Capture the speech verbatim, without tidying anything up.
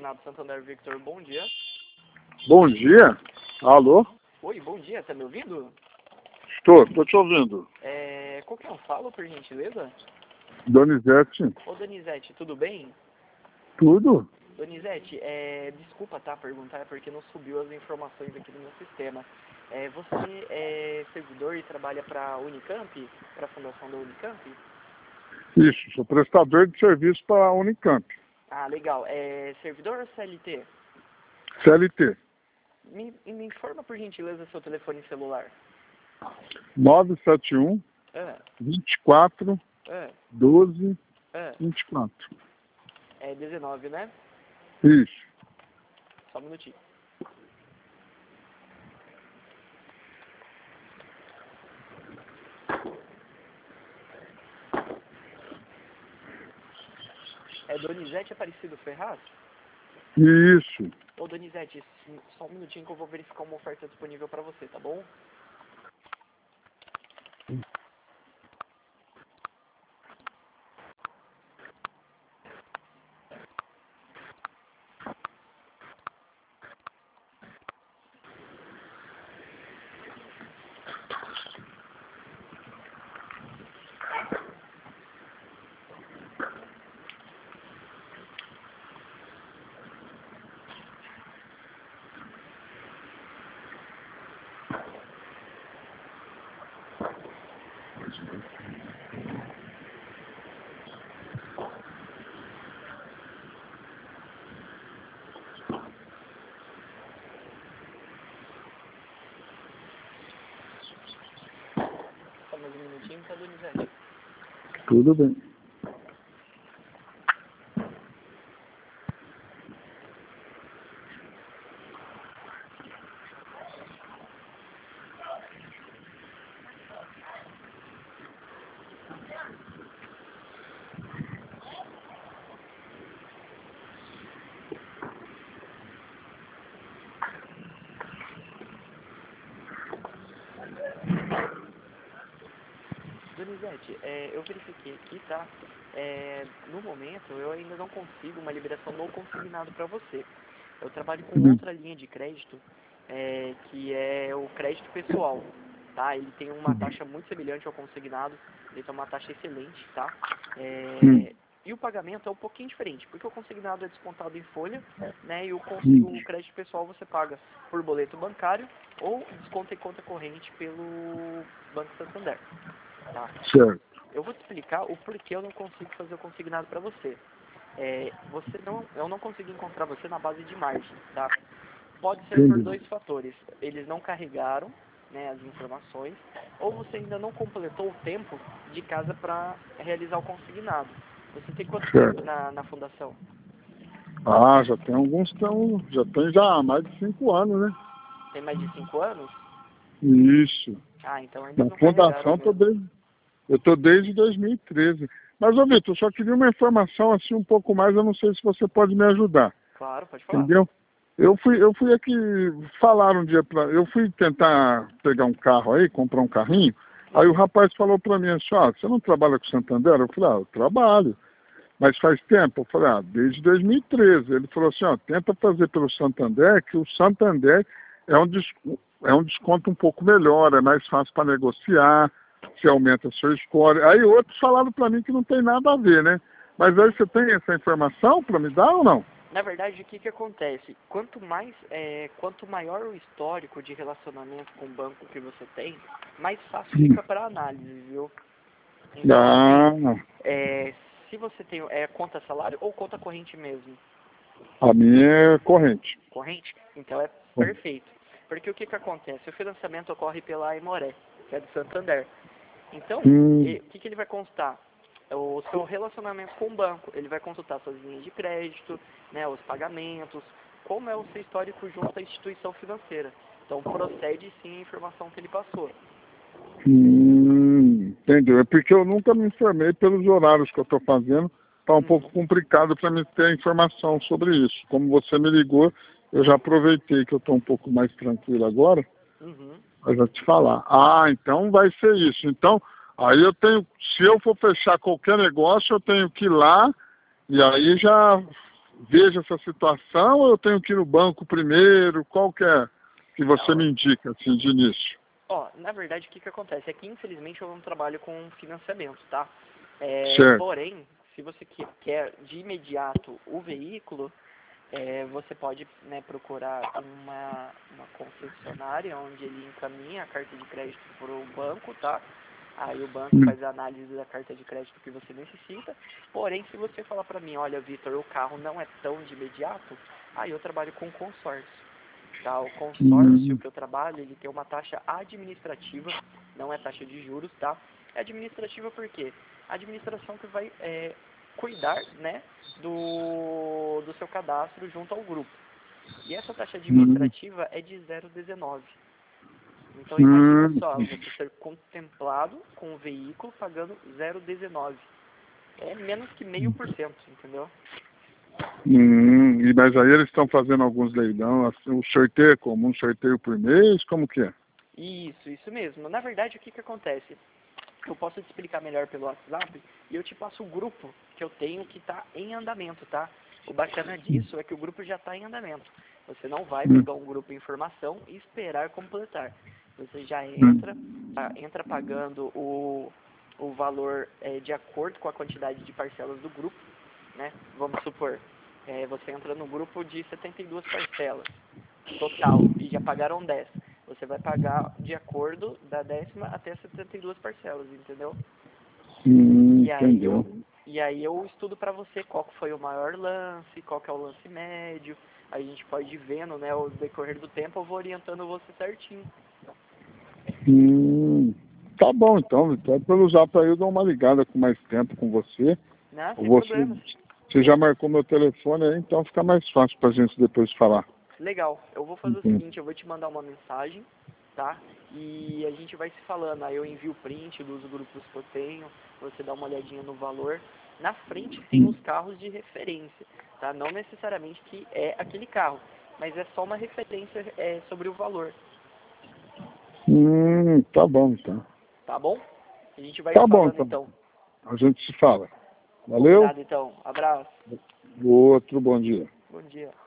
consignado Santander Victor, bom dia. Bom dia. Alô? Oi, bom dia, tá me ouvindo? Estou, estou te ouvindo. É, com quem eu falo, por gentileza? Donizete. Ô, Donizete, tudo bem? Tudo? Donizete, é, desculpa, tá, perguntar, é porque não subiu as informações aqui no meu sistema. É, você é servidor e trabalha para a Unicamp, para a fundação da Unicamp? Isso, sou prestador de serviço para a Unicamp. Ah, legal. É servidor ou C L T? C L T. Me, me informa, por gentileza, seu telefone celular. nove sete um, Ah, vinte e quatro, ah, doze, ah. vinte e quatro. É dezenove, né? Isso. Só um minutinho. É Donizete Aparecido Ferraz? Isso. Ô, Donizete, só um minutinho que eu vou verificar uma oferta disponível para você, tá bom? Só mais um minutinho, tá, Donizete? Tudo bem. Donizete, é, eu verifiquei aqui, tá? É, no momento, eu ainda não consigo uma liberação no consignado para você. Eu trabalho com Hum. outra linha de crédito, é, que é o crédito pessoal, tá? Ele tem uma taxa muito semelhante ao consignado, ele tem uma taxa excelente, tá? Hum. É, e o pagamento é um pouquinho diferente, porque o consignado é descontado em folha, né? E o, consi- Hum. o crédito pessoal você paga por boleto bancário ou desconta em conta corrente pelo Banco Santander, tá? Certo. Eu vou te explicar o porquê eu não consigo fazer o consignado para você. É, você não, eu não consigo encontrar você na base de margem, tá? Pode ser por Entendi. dois fatores. Eles não carregaram, né, as informações, ou você ainda não completou o tempo de casa para realizar o consignado. Você tem quanto tempo Certo. na, na fundação? Ah, já tem alguns, tão, já tem já há mais de cinco anos, né? Tem mais de cinco anos? Isso. Ah, então eles Na não carregaram fundação, tô mesmo. desde, eu estou desde dois mil e treze. Mas, ô Vitor, eu só queria uma informação assim um pouco mais, eu não sei se você pode me ajudar. Claro, pode falar. Entendeu? Eu fui, eu fui aqui falar um dia para, eu fui tentar pegar um carro aí, comprar um carrinho. Aí o Uhum. rapaz falou para mim assim, ó, você não trabalha com Santander? Eu falei, ah, eu trabalho. Mas faz tempo? Eu falei, ah, desde dois mil e treze. Ele falou assim, ó, tenta fazer pelo Santander, que o Santander é um, des- é um desconto um pouco melhor, é mais fácil para negociar, você aumenta a sua score. Aí outros falaram para mim que não tem nada a ver, né? Mas aí você tem essa informação para me dar ou não? Na verdade, o que que acontece? Quanto mais, é, quanto maior o histórico de relacionamento com o banco que você tem, mais fácil fica para análise, viu? Então, Ah, assim, é, se você tem é, conta salário ou conta corrente mesmo? a minha é corrente. Corrente? Então é perfeito. Porque o que que acontece? O financiamento ocorre pela Aimoré, que é do Santander. Então, Hum, e- o que que ele vai constar? O seu relacionamento com o banco. Ele vai consultar suas linhas de crédito, né, os pagamentos, como é o seu histórico junto à instituição financeira. Então, procede sim a informação que ele passou. hum, entendeu? É porque eu nunca me informei pelos horários que eu estou fazendo. Está um pouco Uhum. complicado para me ter informação sobre isso. Como você me ligou, eu já aproveitei que eu estou um pouco mais tranquilo agora, Uhum. para já te falar. Ah, então vai ser isso. Então, aí eu tenho, se eu for fechar qualquer negócio, eu tenho que ir lá e aí já vejo essa situação ou eu tenho que ir no banco primeiro? Qual que é que você Não. me indica, assim, de início? Ó, na verdade, o que que acontece? É que, infelizmente, eu não trabalho com financiamento, tá? É, Certo. porém, se você que- quer de imediato o veículo, é, você pode, né, procurar uma, uma concessionária onde ele encaminha a carta de crédito para o banco, tá? Aí o banco Hum. faz a análise da carta de crédito que você necessita. Porém, se você falar para mim, olha, Vitor, o carro não é tão de imediato, aí eu trabalho com consórcio. Tá? O consórcio Hum. que eu trabalho, ele tem uma taxa administrativa, não é taxa de juros, tá? É administrativa por quê? A administração que vai é, cuidar, né, do, do seu cadastro junto ao grupo. E essa taxa administrativa é de zero vírgula dezenove. Então imagina Hum. só, você ser contemplado com o veículo pagando zero vírgula dezenove. É menos que meio por cento, entendeu? Hum, e mas aí eles estão fazendo alguns leilão, assim, o sorteio é como? Um sorteio por mês? Como que é? Isso, isso mesmo. Na verdade, o que que acontece? Eu posso te explicar melhor pelo WhatsApp e eu te passo o grupo que eu tenho que está em andamento, tá? O bacana disso é que o grupo já está em andamento. Você não vai Hum. pegar um grupo em informação e esperar completar. Você já Hum. entra, ah, entra pagando o, o valor eh, de acordo com a quantidade de parcelas do grupo, né? Vamos supor, eh, você entra no grupo de setenta e duas parcelas total e já pagaram dez. Você vai pagar de acordo da décima até setenta e duas parcelas, entendeu? Hum, E aí entendeu. eu, e aí eu estudo pra você qual que foi o maior lance, qual que é o lance médio. Aí a gente pode ir vendo, né, o decorrer do tempo, eu vou orientando você certinho. Hum, tá bom então, então pelo zap aí eu dou uma ligada com mais tempo com você. Né? Eu Sem vou- problemas. Você já marcou meu telefone aí, então fica mais fácil pra gente depois falar. Legal. Eu vou fazer o Uhum. seguinte, eu vou te mandar uma mensagem, tá? E a gente vai se falando. Aí eu envio o print dos grupos que eu tenho, você dá uma olhadinha no valor. Na frente tem os carros de referência, tá? Não necessariamente que é aquele carro, mas é só uma referência é, sobre o valor, Hum, tá bom então. tá bom? A gente vai Tá se bom falando então. então. A gente se fala. Valeu? Combinado então. Abraço. Outro bom dia. Bom dia.